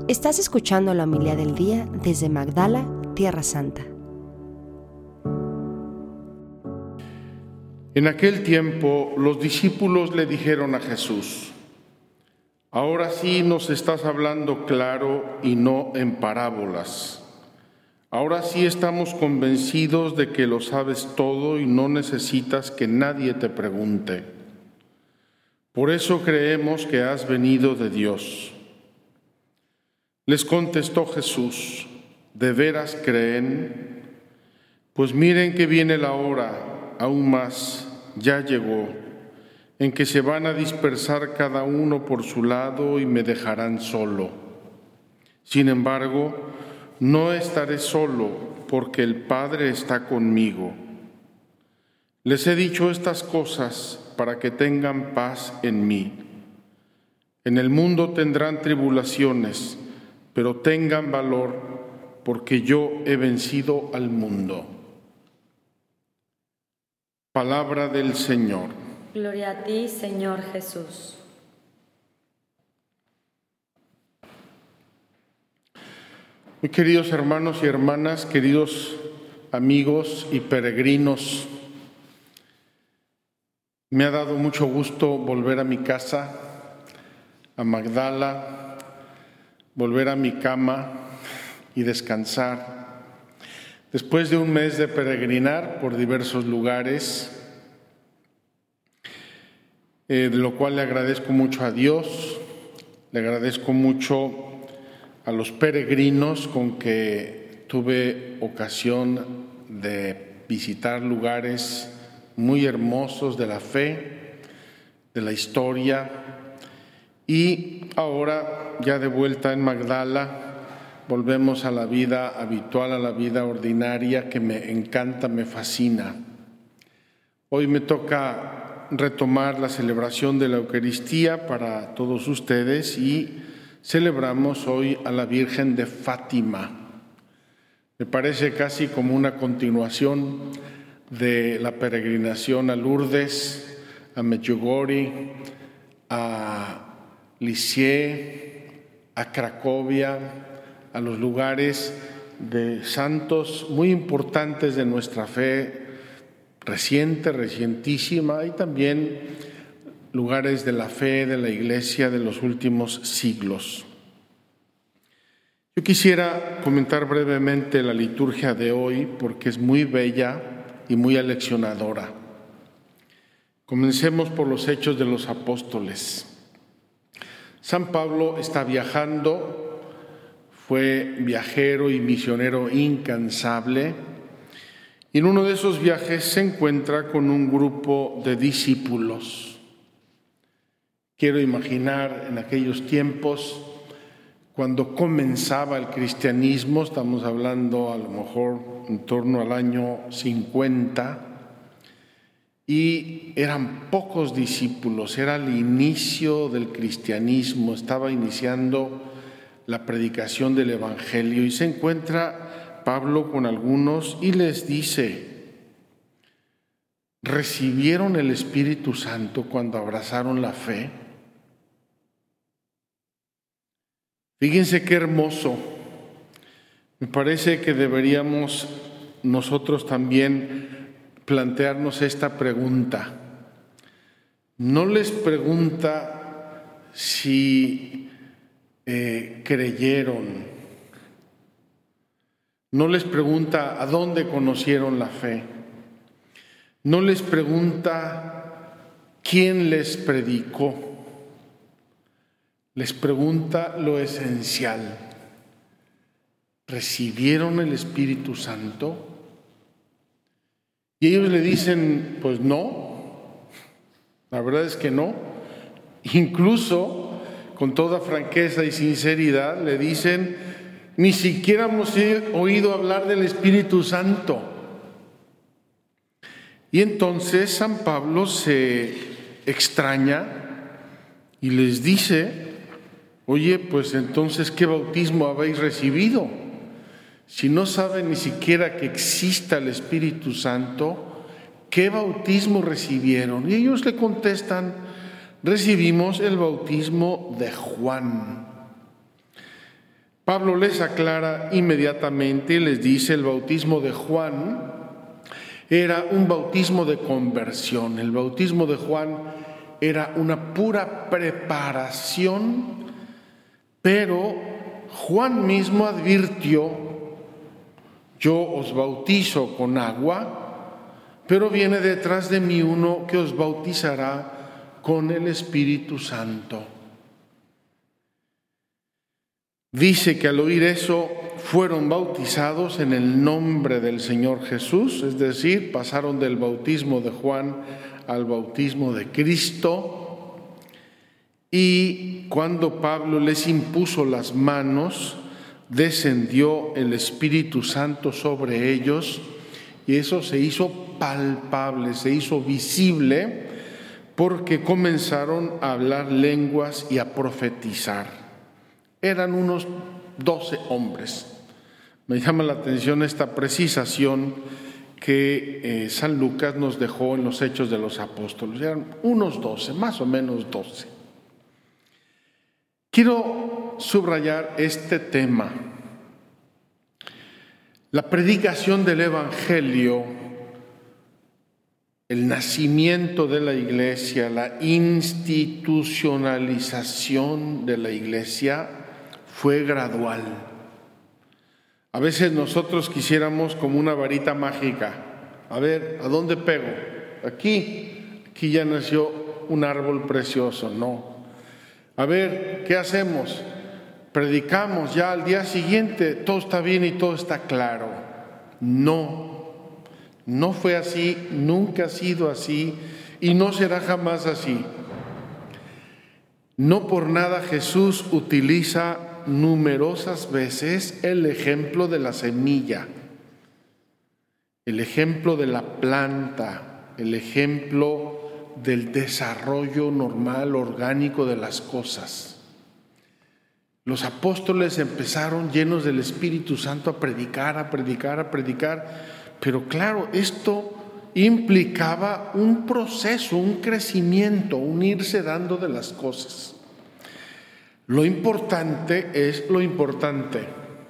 Estás escuchando la homilía del día desde Magdala, Tierra Santa. En aquel tiempo, los discípulos le dijeron a Jesús: «Ahora sí nos estás hablando claro y no en parábolas. Ahora sí estamos convencidos de que lo sabes todo y no necesitas que nadie te pregunte. Por eso creemos que has venido de Dios». Les contestó Jesús: «¿De veras creen? Pues miren que viene la hora, aún más, ya llegó, en que se van a dispersar cada uno por su lado y me dejarán solo. Sin embargo, no estaré solo, porque el Padre está conmigo. Les he dicho estas cosas para que tengan paz en mí. En el mundo tendrán tribulaciones, pero tengan valor, porque yo he vencido al mundo». Palabra del Señor. Gloria a ti, Señor Jesús. Muy queridos hermanos y hermanas, queridos amigos y peregrinos, me ha dado mucho gusto volver a mi casa, a Magdala, volver a mi cama y descansar. Después de un mes de peregrinar por diversos lugares, de lo cual le agradezco mucho a Dios, le agradezco mucho a los peregrinos con que tuve ocasión de visitar lugares muy hermosos de la fe, de la historia, y ahora ya de vuelta en Magdala volvemos a la vida habitual, a la vida ordinaria que me encanta, me fascina. Hoy me toca retomar la celebración de la Eucaristía para todos ustedes y celebramos hoy a la Virgen de Fátima. Me parece casi como una continuación de la peregrinación a Lourdes, a Medjugorje, a Lisieux, a Cracovia, a los lugares de santos muy importantes de nuestra fe recientísima, y también lugares de la fe de la Iglesia de los últimos siglos. Yo quisiera comentar brevemente la liturgia de hoy porque es muy bella y muy aleccionadora. Comencemos por los Hechos de los Apóstoles. San Pablo está viajando, fue viajero y misionero incansable, y en uno de esos viajes se encuentra con un grupo de discípulos. Quiero imaginar en aquellos tiempos, cuando comenzaba el cristianismo, estamos hablando a lo mejor en torno al año 50, y eran pocos discípulos, era el inicio del cristianismo, estaba iniciando la predicación del Evangelio, y se encuentra Pablo con algunos y les dice: ¿recibieron el Espíritu Santo cuando abrazaron la fe? Fíjense qué hermoso. Me parece que deberíamos nosotros también plantearnos esta pregunta. No les pregunta si creyeron, no les pregunta a dónde conocieron la fe, no les pregunta quién les predicó, les pregunta lo esencial: ¿recibieron el Espíritu Santo? Y ellos le dicen: pues no, la verdad es que no. Incluso, con toda franqueza y sinceridad, le dicen: ni siquiera hemos oído hablar del Espíritu Santo. Y entonces San Pablo se extraña y les dice: oye, pues entonces, ¿qué bautismo habéis recibido? Si no saben ni siquiera que exista el Espíritu Santo, ¿qué bautismo recibieron? Y ellos le contestan: recibimos el bautismo de Juan. Pablo les aclara inmediatamente y les dice: el bautismo de Juan era un bautismo de conversión. El bautismo de Juan era una pura preparación, pero Juan mismo advirtió: yo os bautizo con agua, pero viene detrás de mí uno que os bautizará con el Espíritu Santo. Dice que al oír eso fueron bautizados en el nombre del Señor Jesús, es decir, pasaron del bautismo de Juan al bautismo de Cristo. Y cuando Pablo les impuso las manos, descendió el Espíritu Santo sobre ellos, y eso se hizo palpable, se hizo visible, porque comenzaron a hablar lenguas y a profetizar. Eran unos 12 hombres. Me llama la atención esta precisación que San Lucas nos dejó en los Hechos de los Apóstoles. Eran unos 12, más o menos 12. Quiero subrayar este tema. La predicación del Evangelio, el nacimiento de la Iglesia, la institucionalización de la Iglesia fue gradual. A veces nosotros quisiéramos como una varita mágica. A ver, ¿a dónde pego? Aquí ya nació un árbol precioso. No. A ver, ¿qué hacemos? Predicamos, ya al día siguiente todo está bien y todo está claro. No fue así, nunca ha sido así y no será jamás así. No por nada Jesús utiliza numerosas veces el ejemplo de la semilla, el ejemplo de la planta, el ejemplo del desarrollo normal, orgánico de las cosas. Los apóstoles empezaron llenos del Espíritu Santo a predicar, pero claro, esto implicaba un proceso, un crecimiento, un irse dando de las cosas. Lo importante es lo importante.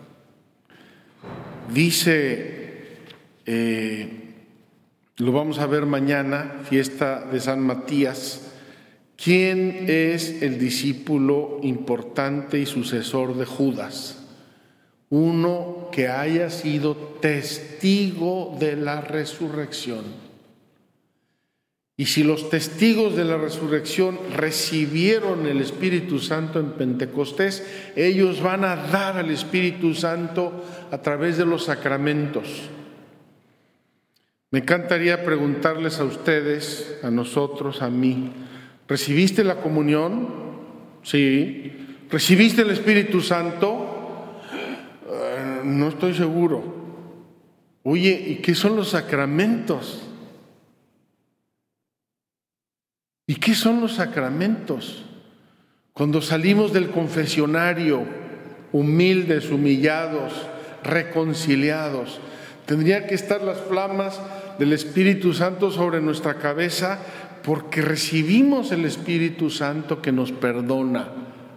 Dice, lo vamos a ver mañana, fiesta de San Matías, ¿quién es el discípulo importante y sucesor de Judas? Uno que haya sido testigo de la resurrección. Y si los testigos de la resurrección recibieron el Espíritu Santo en Pentecostés, ellos van a dar al Espíritu Santo a través de los sacramentos. Me encantaría preguntarles a ustedes, a nosotros, a mí: ¿recibiste la comunión? Sí. ¿Recibiste el Espíritu Santo? No estoy seguro. Oye, ¿y qué son los sacramentos? ¿Y qué son los sacramentos? Cuando salimos del confesionario, humildes, humillados, reconciliados, tendrían que estar las flamas del Espíritu Santo sobre nuestra cabeza, porque recibimos el Espíritu Santo que nos perdona.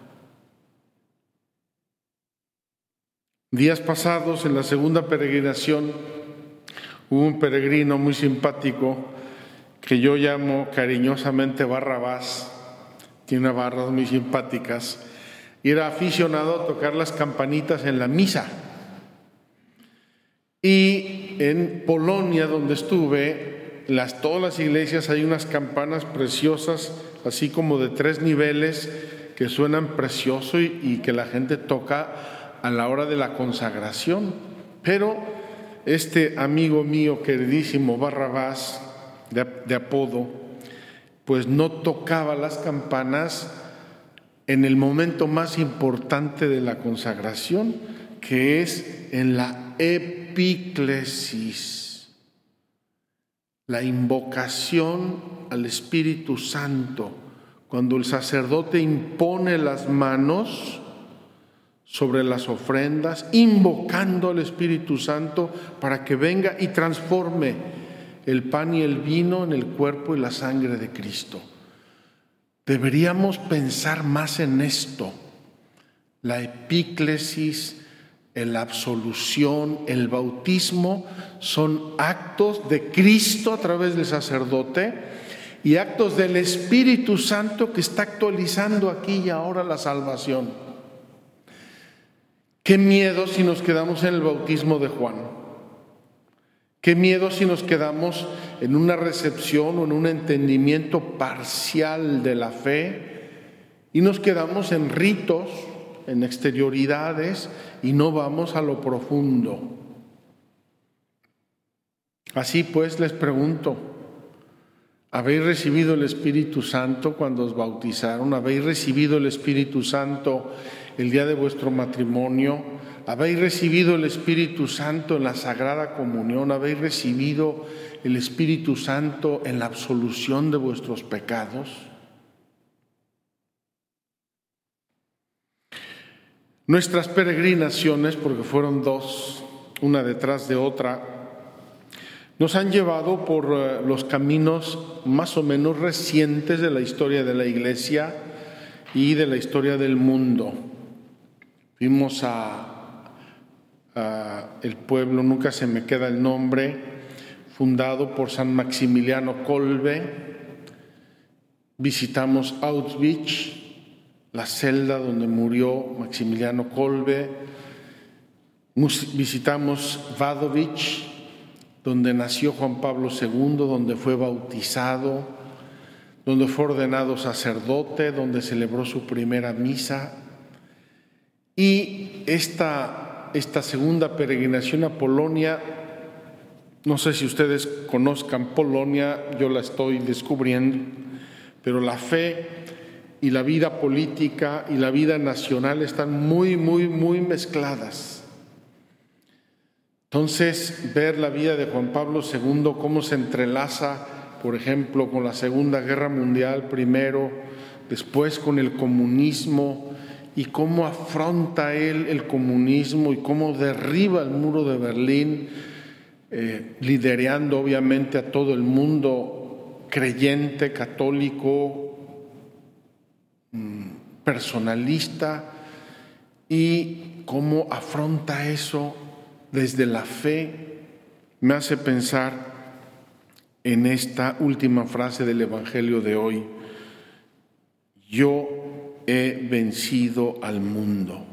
Días pasados, en la segunda peregrinación, hubo un peregrino muy simpático que yo llamo cariñosamente Barrabás. Tiene unas barras muy simpáticas y era aficionado a tocar las campanitas en la misa. Y en Polonia, donde estuve, todas las iglesias hay unas campanas preciosas, así como de 3 niveles, que suenan precioso y que la gente toca a la hora de la consagración. Pero este amigo mío queridísimo Barrabás, de apodo, pues no tocaba las campanas en el momento más importante de la consagración, que es en la epíclesis, la invocación al Espíritu Santo, cuando el sacerdote impone las manos sobre las ofrendas, invocando al Espíritu Santo para que venga y transforme el pan y el vino en el cuerpo y la sangre de Cristo. Deberíamos pensar más en esto. la epíclesis, la absolución, el bautismo son actos de Cristo a través del sacerdote y actos del Espíritu Santo que está actualizando aquí y ahora la salvación. Qué miedo si nos quedamos en el bautismo de Juan. Qué miedo si nos quedamos en una recepción o en un entendimiento parcial de la fe y nos quedamos en ritos, en exterioridades y no vamos a lo profundo. Así pues les pregunto, ¿habéis recibido el Espíritu Santo cuando os bautizaron? ¿Habéis recibido el Espíritu Santo el día de vuestro matrimonio? ¿Habéis recibido el Espíritu Santo en la Sagrada Comunión? ¿Habéis recibido el Espíritu Santo en la absolución de vuestros pecados? Nuestras peregrinaciones, porque fueron dos, una detrás de otra, nos han llevado por los caminos más o menos recientes de la historia de la Iglesia y de la historia del mundo. Fuimos a el pueblo, nunca se me queda el nombre, fundado por San Maximiliano Kolbe. Visitamos Auschwitz, la celda donde murió Maximiliano Kolbe. Visitamos Wadowicz, donde nació Juan Pablo II, donde fue bautizado, donde fue ordenado sacerdote, donde celebró su primera misa. Y esta segunda peregrinación a Polonia, no sé si ustedes conozcan Polonia, yo la estoy descubriendo, pero la fe y la vida política y la vida nacional están muy mezcladas. Entonces, ver la vida de Juan Pablo II, cómo se entrelaza, por ejemplo, con la Segunda Guerra Mundial primero, después con el comunismo, y cómo afronta él el comunismo y cómo derriba el muro de Berlín, liderando obviamente a todo el mundo creyente, católico, personalista, y cómo afronta eso desde la fe, me hace pensar en esta última frase del Evangelio de hoy: yo he vencido al mundo.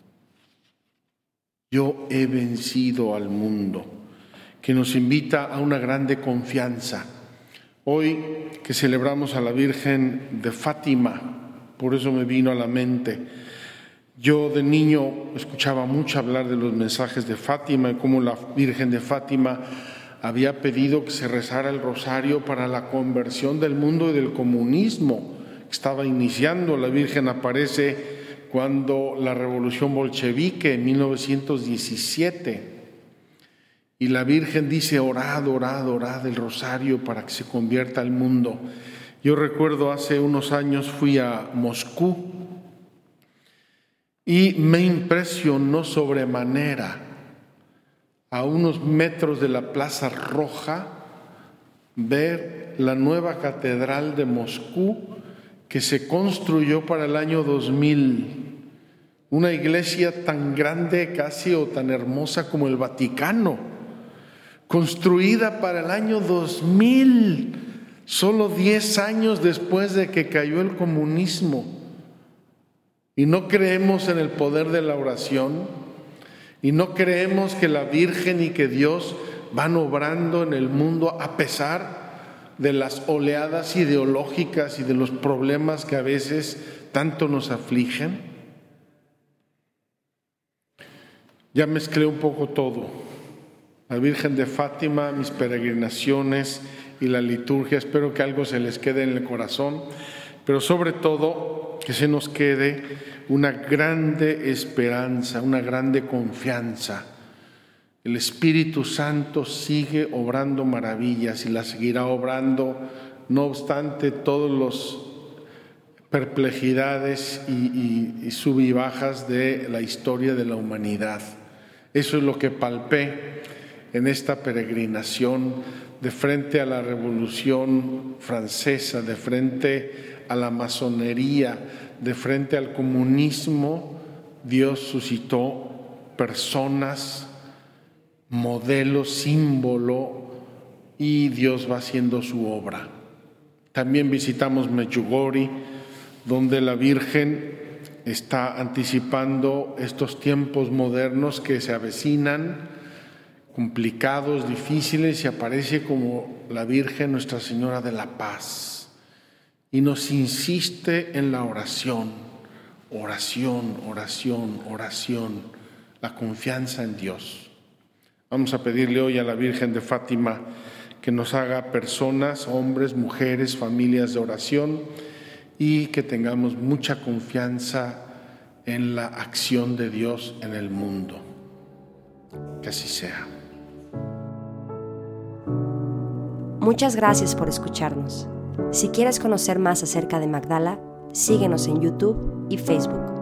Yo he vencido al mundo, que nos invita a una grande confianza. Hoy que celebramos a la Virgen de Fátima, por eso me vino a la mente. Yo de niño escuchaba mucho hablar de los mensajes de Fátima y cómo la Virgen de Fátima había pedido que se rezara el rosario para la conversión del mundo y del comunismo. Estaba iniciando, la Virgen aparece cuando la revolución bolchevique en 1917. Y la Virgen dice: orad, orad, orad el rosario para que se convierta el mundo. Yo recuerdo hace unos años fui a Moscú y me impresionó sobremanera, a unos metros de la Plaza Roja, ver la nueva catedral de Moscú que se construyó para el año 2000. Una iglesia tan grande casi o tan hermosa como el Vaticano, construida para el año 2000. Solo 10 años después de que cayó el comunismo. Y no creemos en el poder de la oración, y no creemos que la Virgen y que Dios van obrando en el mundo a pesar de las oleadas ideológicas y de los problemas que a veces tanto nos afligen. Ya mezclé un poco todo: la Virgen de Fátima, mis peregrinaciones y la liturgia. Espero que algo se les quede en el corazón, pero sobre todo que se nos quede una grande esperanza, una grande confianza. El Espíritu Santo sigue obrando maravillas y las seguirá obrando, no obstante todas las perplejidades y sub y bajas de la historia de la humanidad. Eso es lo que palpé en esta peregrinación, de frente a la Revolución Francesa, de frente a la masonería, de frente al comunismo, Dios suscitó personas, modelo, símbolo, y Dios va haciendo su obra. También visitamos Medjugorje, donde la Virgen está anticipando estos tiempos modernos que se avecinan, complicados, difíciles, y aparece como la Virgen Nuestra Señora de la Paz. Y nos insiste en la oración, oración, oración, oración, la confianza en Dios. Vamos a pedirle hoy a la Virgen de Fátima que nos haga personas, hombres, mujeres, familias de oración, y que tengamos mucha confianza en la acción de Dios en el mundo. Que así sea. Muchas gracias por escucharnos. Si quieres conocer más acerca de Magdala, síguenos en YouTube y Facebook.